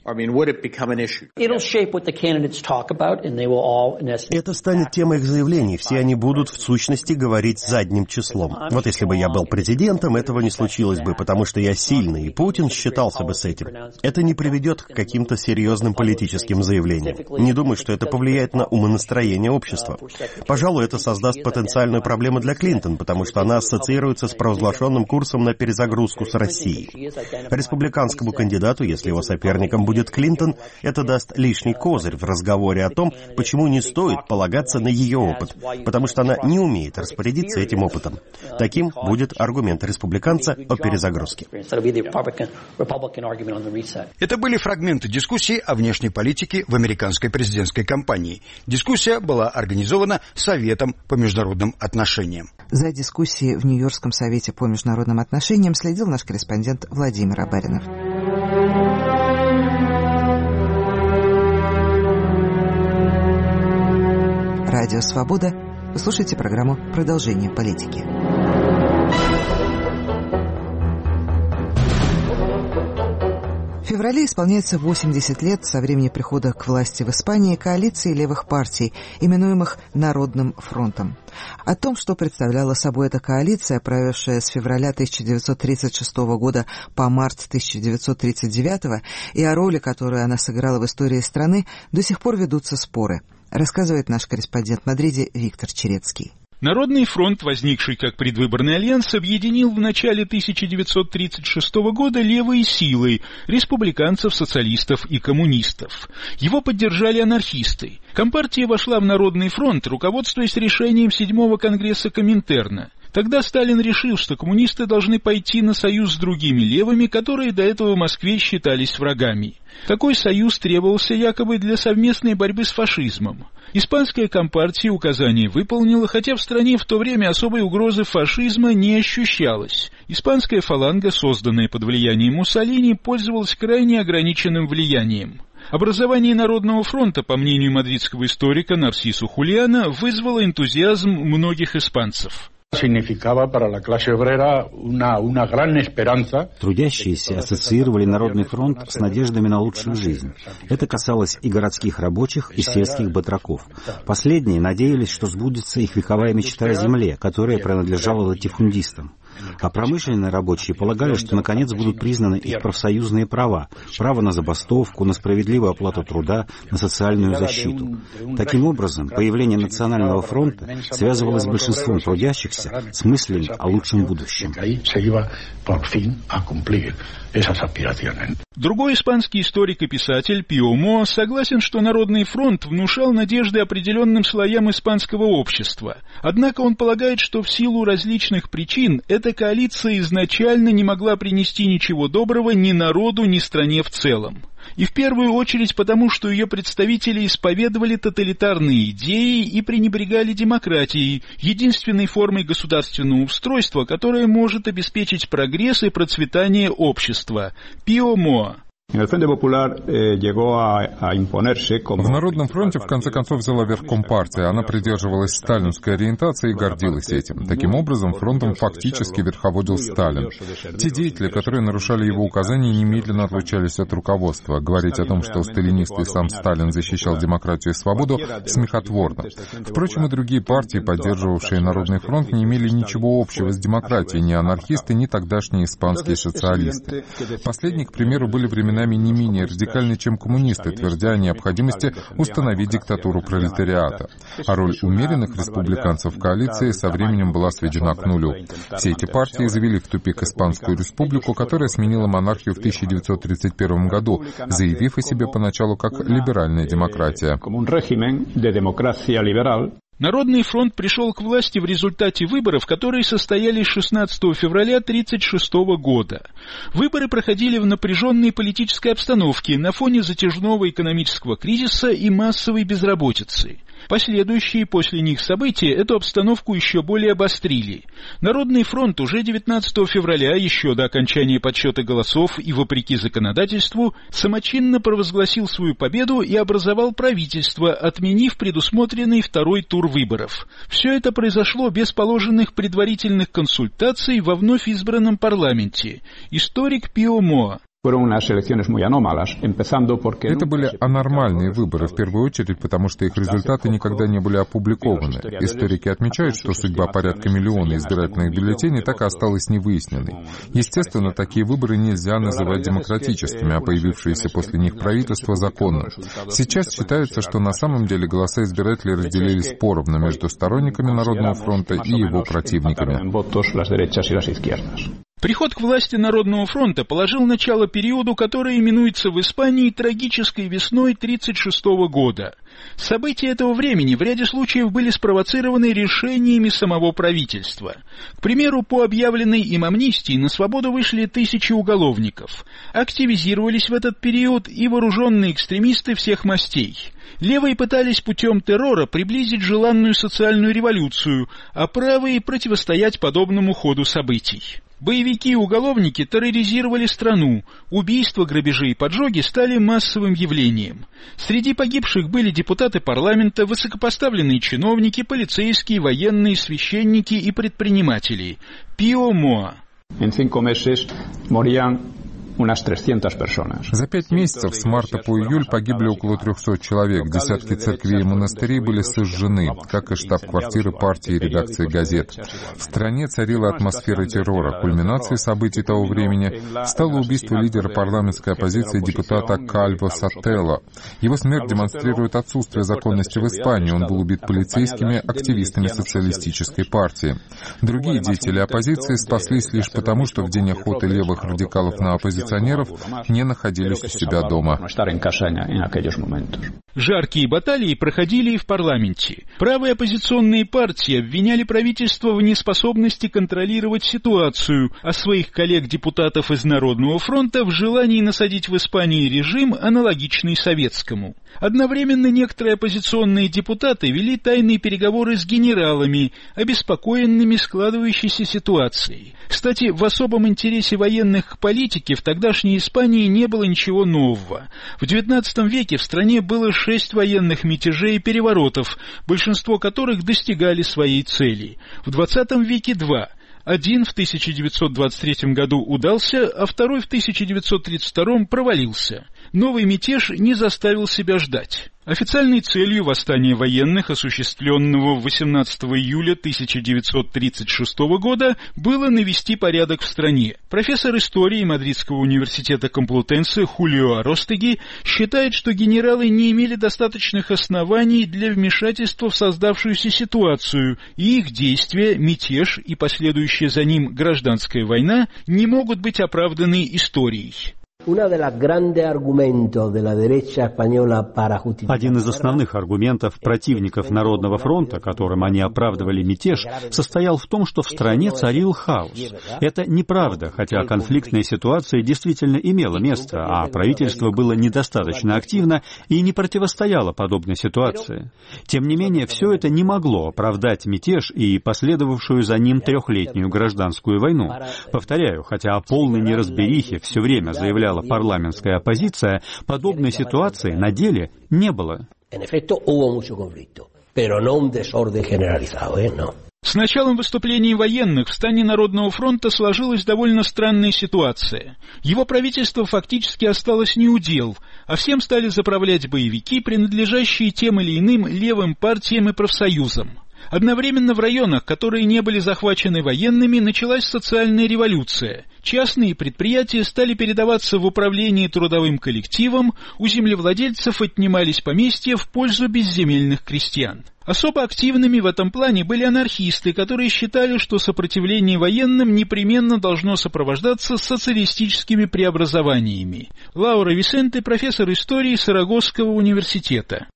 Это станет темой их заявлений. Все они будут в сущности говорить задним числом. Вот если бы я был президентом, этого не случилось бы, потому что я сильный, и Путин считался бы с этим. Это не приведет к каким-то серьезным политическим заявлениям. Не думаю, что это повлияет на умонастроение общества. Пожалуй, это создаст потенциальную проблему для Клинтон, потому что она ассоциируется с провозглашенным курсом на перезагрузку с Россией. Республиканскому кандидату, если его соперником будет Клинтон, это даст лишний козырь в разговоре о том, почему не стоит полагаться на ее опыт, потому что она не умеет распорядиться этим опытом. Таким будет аргумент республиканца о перезагрузке. Это были фрагменты дискуссии о внешней политике в американской президентской кампании. Дискуссия была организована Советом по международным отношениям. За дискуссией в Нью-Йоркском совете по международным отношениям следил наш корреспондент Владимир Абаринов. Радио «Свобода». Вы слушаете программу «Продолжение политики». В феврале исполняется восемьдесят лет со времени прихода к власти в Испании коалиции левых партий, именуемых Народным фронтом. О том, что представляла собой эта коалиция, правившая с февраля тысяча девятьсот тридцать шестого года по март тысяча девятьсот тридцать девятого, и о роли, которую она сыграла в истории страны, до сих пор ведутся споры, рассказывает наш корреспондент в Мадриде Виктор Черецкий. Народный фронт, возникший как предвыборный альянс, объединил в начале тысяча девятьсот тридцать шестого года левые силы – республиканцев, социалистов и коммунистов. Его поддержали анархисты. Компартия вошла в Народный фронт, руководствуясь решением седьмого конгресса Коминтерна. Тогда Сталин решил, что коммунисты должны пойти на союз с другими левыми, которые до этого в Москве считались врагами. Такой союз требовался якобы для совместной борьбы с фашизмом. Испанская компартия указание выполнила, хотя в стране в то время особой угрозы фашизма не ощущалось. Испанская фаланга, созданная под влиянием Муссолини, пользовалась крайне ограниченным влиянием. Образование Народного фронта, по мнению мадридского историка Нарсису Хулиана, вызвало энтузиазм многих испанцев. Трудящиеся ассоциировали Народный фронт с надеждами на лучшую жизнь. Это касалось и городских рабочих, и сельских батраков. Последние надеялись, что сбудется их вековая мечта о земле, которая принадлежала латифундистам. А промышленные рабочие полагали, что наконец будут признаны их профсоюзные права, право на забастовку, на справедливую оплату труда, на социальную защиту. Таким образом, появление Национального фронта связывалось с большинством трудящихся с мыслями о лучшем будущем. Другой испанский историк и писатель Пио Моа согласен, что Народный фронт внушал надежды определенным слоям испанского общества. Однако он полагает, что в силу различных причин эта коалиция изначально не могла принести ничего доброго ни народу, ни стране в целом. И в первую очередь потому, что ее представители исповедовали тоталитарные идеи и пренебрегали демократией, единственной формой государственного устройства, которое может обеспечить прогресс и процветание общества. Пио Моа. В Народном фронте в конце концов взяла верх Компартия. Она придерживалась сталинской ориентации и гордилась этим. Таким образом, фронтом фактически верховодил Сталин. Те деятели, которые нарушали его указания, немедленно отлучались от руководства. Говорить о том, что сталинисты и сам Сталин защищал демократию и свободу, смехотворно. Впрочем, и другие партии, поддерживавшие Народный фронт, не имели ничего общего с демократией, ни анархисты, ни тогдашние испанские социалисты. Последние, к примеру, были времена не менее радикальны, чем коммунисты, твердя о необходимости установить диктатуру пролетариата. А роль умеренных республиканцев в коалиции со временем была сведена к нулю. Все эти партии завели в тупик Испанскую республику, которая сменила монархию в тысяча девятьсот тридцать первом году, заявив о себе поначалу как либеральная демократия. Народный фронт пришел к власти в результате выборов, которые состоялись шестнадцатого февраля тысяча девятьсот тридцать шестого года. Выборы проходили в напряженной политической обстановке на фоне затяжного экономического кризиса и массовой безработицы. Последующие после них события эту обстановку еще более обострили. Народный фронт уже девятнадцатого февраля, еще до окончания подсчета голосов и вопреки законодательству, самочинно провозгласил свою победу и образовал правительство, отменив предусмотренный второй тур выборов. Все это произошло без положенных предварительных консультаций во вновь избранном парламенте. Историк Пио Моа. Это были анормальные выборы, в первую очередь, потому что их результаты никогда не были опубликованы. Историки отмечают, что судьба порядка миллиона избирательных бюллетеней так и осталась невыясненной. Естественно, такие выборы нельзя называть демократическими, а появившееся после них правительство — законным. Сейчас считается, что на самом деле голоса избирателей разделились поровну между сторонниками Народного фронта и его противниками. Приход к власти Народного фронта положил начало периоду, который именуется в Испании трагической весной тысяча девятьсот тридцать шестого года. События этого времени в ряде случаев были спровоцированы решениями самого правительства. К примеру, по объявленной им амнистии на свободу вышли тысячи уголовников. Активизировались в этот период и вооруженные экстремисты всех мастей. Левые пытались путем террора приблизить желанную социальную революцию, а правые противостоять подобному ходу событий. Боевики и уголовники терроризировали страну, убийства, грабежи и поджоги стали массовым явлением. Среди погибших были депутаты парламента, высокопоставленные чиновники, полицейские, военные, священники и предприниматели. Пио Моа. За пять месяцев с марта по июль погибли около трехсот человек, десятки церквей и монастырей были сожжены, как и штаб-квартиры партии и редакции газет. В стране царила атмосфера террора. Кульминацией событий того времени стало убийство лидера парламентской оппозиции депутата Кальво Сотелло. Его смерть демонстрирует отсутствие законности в Испании. Он был убит полицейскими, активистами социалистической партии. Другие деятели оппозиции спаслись лишь потому, что в день охоты левых радикалов на оппозиционеров не находились у себя дома. Жаркие баталии проходили и в парламенте. Правые оппозиционные партии обвиняли правительство в неспособности контролировать ситуацию, а своих коллег-депутатов из Народного фронта в желании насадить в Испании режим, аналогичный советскому. Одновременно некоторые оппозиционные депутаты вели тайные переговоры с генералами, обеспокоенными складывающейся ситуацией. Кстати, в особом интересе военных к политике в тогдашней Испании не было ничего нового. В девятнадцатом веке в стране было шесть военных мятежей и переворотов, большинство которых достигали своей цели. В двадцатом веке два. Один в тысяча девятьсот двадцать третьем году удался, а второй в тысяча девятьсот тридцать втором провалился. Новый мятеж не заставил себя ждать. Официальной целью восстания военных, осуществленного восемнадцатого июля тысяча девятьсот тридцать шестого года, было навести порядок в стране. Профессор истории Мадридского университета Комплутенсе Хулио Аростеги считает, что генералы не имели достаточных оснований для вмешательства в создавшуюся ситуацию, и их действия, мятеж и последующая за ним гражданская война не могут быть оправданы историей. Один из основных аргументов противников Народного фронта, которым они оправдывали мятеж, состоял в том, что в стране царил хаос. Это неправда, хотя конфликтная ситуация действительно имела место, а правительство было недостаточно активно и не противостояло подобной ситуации. Тем не менее, все это не могло оправдать мятеж и последовавшую за ним трехлетнюю гражданскую войну. Повторяю, хотя о полной неразберихе все время заявляла парламентская оппозиция, подобной ситуации на деле не было. С началом выступлений военных в стане Народного фронта сложилась довольно странная ситуация. Его правительство фактически осталось неудел, а всем стали заправлять боевики, принадлежащие тем или иным левым партиям и профсоюзам. Одновременно в районах, которые не были захвачены военными, началась социальная революция. Частные предприятия стали передаваться в управление трудовым коллективом, у землевладельцев отнимались поместья в пользу безземельных крестьян. Особо активными в этом плане были анархисты, которые считали, что сопротивление военным непременно должно сопровождаться социалистическими преобразованиями. Лаура Висенте, профессор истории Сарагосского университета.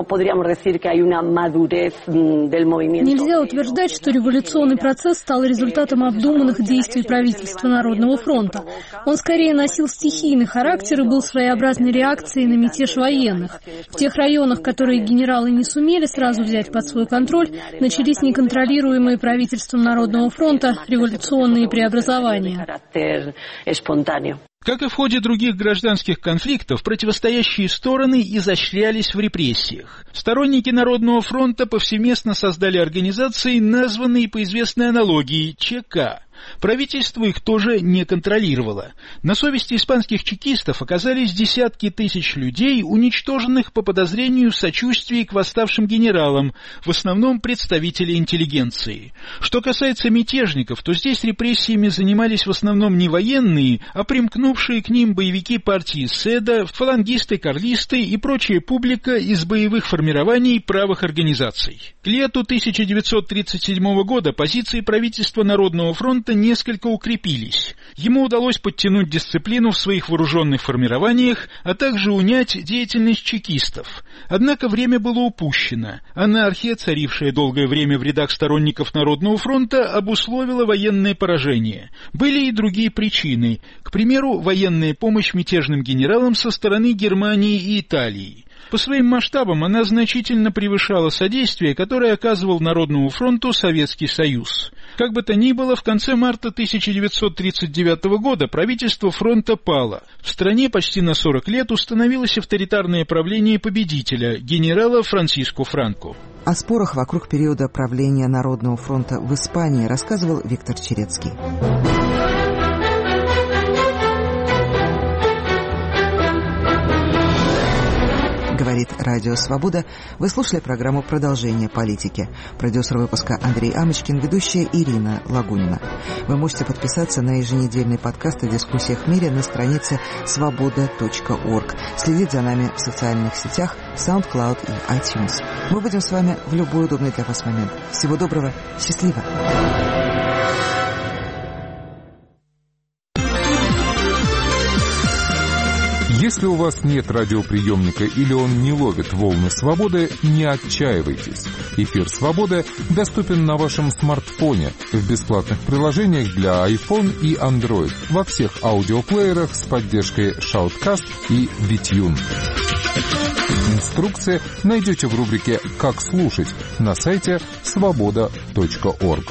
Нельзя утверждать, что революционный процесс стал результатом обдуманных действий правительства Народного фронта. Он скорее носил стихийный характер и был своеобразной реакцией на мятеж военных. В тех районах, которые генералы не сумели сразу взять под свой контроль, начались неконтролируемые правительством Народного фронта революционные преобразования. Как и в ходе других гражданских конфликтов, противостоящие стороны изощрялись в репрессиях. Сторонники Народного фронта повсеместно создали организации, названные по известной аналогии ЧК. Правительство их тоже не контролировало. На совести испанских чекистов оказались десятки тысяч людей, уничтоженных по подозрению в сочувствии к восставшим генералам, в основном представители интеллигенции. Что касается мятежников, то здесь репрессиями занимались в основном не военные, а примкнувшие к ним боевики партии СЭДА, фалангисты-карлисты и прочая публика из боевых формирований правых организаций. К лету тысяча девятьсот тридцать седьмого года позиции правительства Народного фронта несколько укрепились. Ему удалось подтянуть дисциплину в своих вооруженных формированиях, а также унять деятельность чекистов. Однако время было упущено. Анархия, царившая долгое время в рядах сторонников Народного фронта, обусловила военное поражение. Были и другие причины. К примеру, военная помощь мятежным генералам со стороны Германии и Италии. По своим масштабам она значительно превышала содействие, которое оказывал Народному фронту Советский Союз. Как бы то ни было, в конце марта тысяча девятьсот тридцать девятого года правительство фронта пало. В стране почти на сорок лет установилось авторитарное правление победителя, генерала Франсиско Франко. О спорах вокруг периода правления Народного фронта в Испании рассказывал Виктор Черецкий. Говорит Радио Свобода. Вы слушали программу «Продолжение политики». Продюсер выпуска Андрей Амочкин, ведущая Ирина Лагунина. Вы можете подписаться на еженедельный подкаст о дискуссиях в мире на странице свобода точка орг. Следить за нами в социальных сетях SoundCloud и iTunes. Мы будем с вами в любой удобный для вас момент. Всего доброго. Счастливо. Если у вас нет радиоприемника или он не ловит волны свободы, не отчаивайтесь. Эфир «Свободы» доступен на вашем смартфоне в бесплатных приложениях для iPhone и Android во всех аудиоплеерах с поддержкой Shoutcast и Witune. Инструкции найдете в рубрике «Как слушать» на сайте свобода точка орг.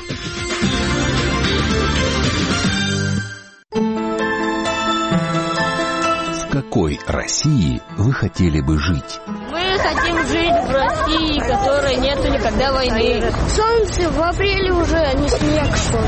В какой России вы хотели бы жить? Мы хотим жить в России, в которой нету никогда войны. Солнце в апреле уже, а не снег шел.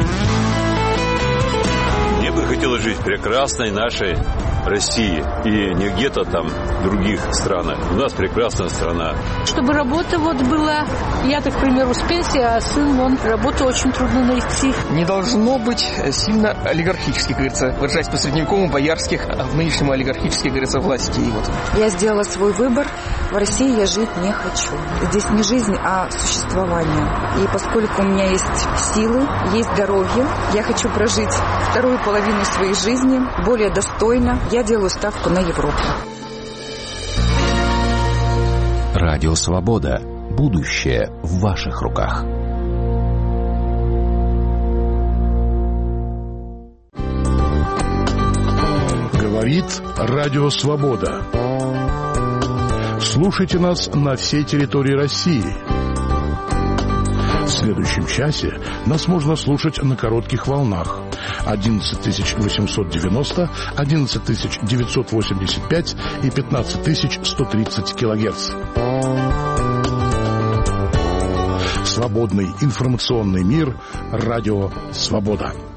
Мне бы хотелось жить в прекрасной нашей России и не где-то там в других странах. У нас прекрасная страна. Чтобы работа вот была, я, так, к примеру, с пенсии, а сын, он работу очень трудно найти. Не должно быть сильно олигархических, как говорится, выражаясь по-средневековому, боярских, а в нынешнем олигархических, как говорится, власти. И вот. Я сделала свой выбор. В России я жить не хочу. Здесь не жизнь, а существование. И поскольку у меня есть силы, есть здоровье, я хочу прожить вторую половину своей жизни более достойно. Я делаю ставку на Европу. Радио Свобода. Будущее в ваших руках. Говорит Радио Свобода. Слушайте нас на всей территории России. В следующем часе нас можно слушать на коротких волнах одиннадцать тысяч восемьсот девяносто, одиннадцать тысяч девятьсот восемьдесят пять и пятнадцать тысяч сто тридцать килогерц. Свободный информационный мир. Радио Свобода.